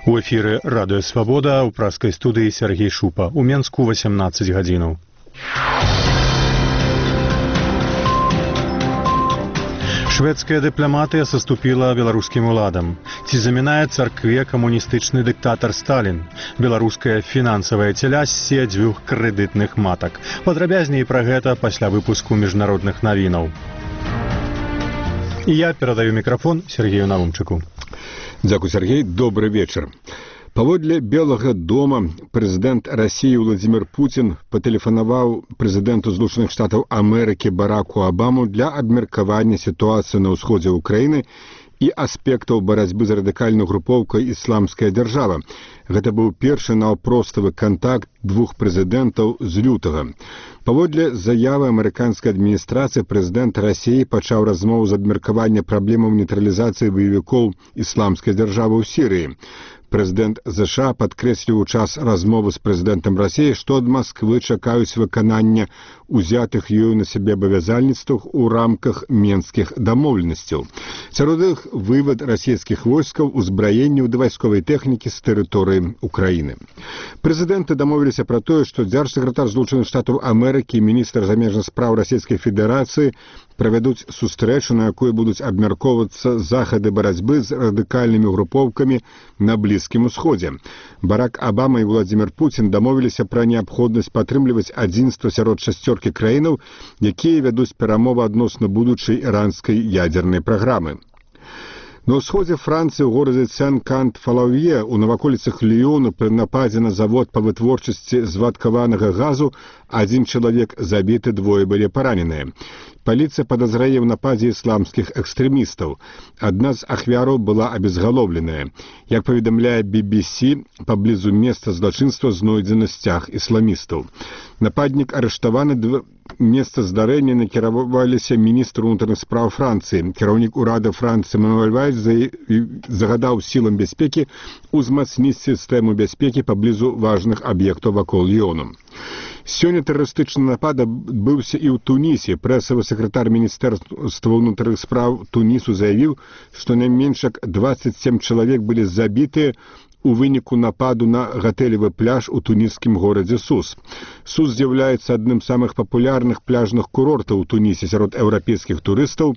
У эфіры радыё Свабода ў праскай студыі Сергей Шупа. У Менску 18 гадзінаў. Шведская дыпламатыя саступіла беларускім уладам. Ці замінае царкве камуністычны дыктатар Сталін? Беларуская фінансавая целя ссе дзвюх крэдытных матак. Падрабязней пра гэта пасля выпуску міжнародных навінаў. І я перадаю мікрафон Сергею Наумчыку. Дзякуй, Сергей. Добрый вечер. Паводле Белага дома прэзідэнт Расіі Владзімір Пуцін патэлефанаваў прэзідэнту Злучаных Штатаў Амерыкі Бараку Абаму для абмеркавання сітуацыі на ўсходзе ўкраіны і аспектаў барацьбы з радыкальнай групоўкай «Ісламская дзяржава». Гэта быў першы наўпроставы кантакт двух прэзідэнтаў з лютага. Паводле заявы амерыканскай адміністрацыі прэзідэнт Расіі пачаў размову з абмеркавання праблемаў нейтралізацыі баевікоў «Ісламскай дзяржавы» ў Сірыі. Прэзідэнт ЗША падкрэсліў у час размовы з прэзідэнтам Расіі, што ад Масквы чакаюць выканання узятых ёю на сябе абавязальніцтваў у рамках менскіх дамоўленасцяў. Сярод іх вывад расійскіх войскаў, узбраенняў да вайсковай тэхнікі з тэрыторыі Украіны. Прэзідэнты дамовіліся пра тое, што дзяржсакратар Злучаных Штатаў Амерыкі і міністр замежных спраў Расійскай Федэрацыі правядуць сустрэчу, на якой будуць абмяркоўвацца захады барацьбы з радыкальнымі групоўкамі на Блізкім Усходзе. Барак Абама і Владзімір Пуцін дамовіліся пра неабходнасць падтрымліваць адзінства сярод шасцёркі краінаў, якія вядуць перамовы адносна будучай іранскай ядзернай праграмы. На ўсходзе Францыі ў горадзе Сен-Кант-Фалаўе у наваколіцах Ліёну пры нападзе на завод па вытворчасці звадкаванага газу адзін чалавек забіты, двое былі параненыя. Паліцыя падазрае ў нападзе ісламскіх экстрэмістаў. Адна з ахвяраў была абезгалоўленая. Як паведамляе BBC, паблізу месца злачынства знойдзены сцяг ісламістаў. Нападнік арыштаваны. Месца здарэння накіраваліся міністр унутраных спраў Францыі. Кіраўнік урада Францыі Мануэль Вальс загадаў сілам бяспекі узмацніць сістэму бяспекі паблізу важных аб'ектаў вакол Ліёну. Сёння тэрарыстычны напад адбыўся і ў Тунісе. Прэсавы сакратар міністэрства ўнутраных спраў Тунісу заявіў, што не менш як 27 чалавек былі забітыя у выніку нападу на гатэлевы пляж у туніскім горадзе Сус. Сус з'яўляецца адным з самых папулярных пляжных курортаў у Тунісе сярод еўрапейскіх турыстаў.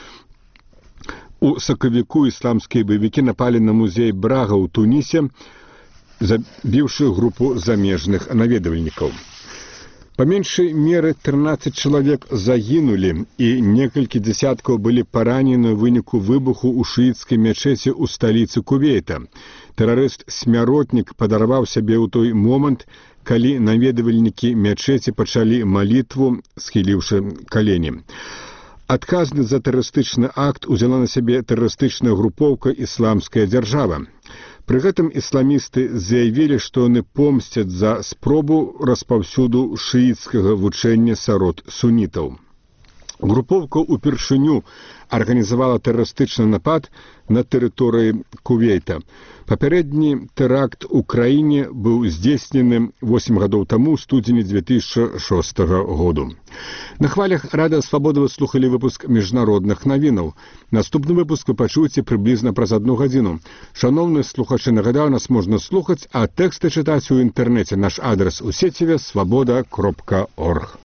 У сакавіку ісламскія баевікі напалі на музей Брага ў Тунісе, забіўшы групу замежных наведвальнікаў. Па меншай меры 13 чалавек загінулі і некалькі дзясяткаў былі паранены ў выніку выбуху ў шыіцкай мячэці ў сталіцы Кувейта. Тэрарыст-смяротнік падарваў сябе ў той момант, калі наведвальнікі мячэці пачалі малітву, схіліўшы калені. Адказны за тэрарыстычны акт узяла на сябе тэрарыстычная групоўка «Ісламская дзяржава». Пры гэтым ісламісты заявілі, што яны помсцяць за спробу распаўсюду шыіцкага вучэння сярод сунітаў. Групоўка ўпершыню арганізавала тэрарыстычны напад на тэрыторыі Кувейта. Папярэдні тэракт у краіне быў здзейснены 8 гадоў таму ў студзені 2006 году. На хвалях Радыё Свабода вы слухалі выпуск міжнародных навінаў. Наступны выпуск вы пачуеце прыблізна праз 1 гадзіну. Шаноўныя слухачы, нагадаю, нас можна слухаць, а тэксты чытаць у інтэрнэце. Наш адрас у сеціве свабода.орг.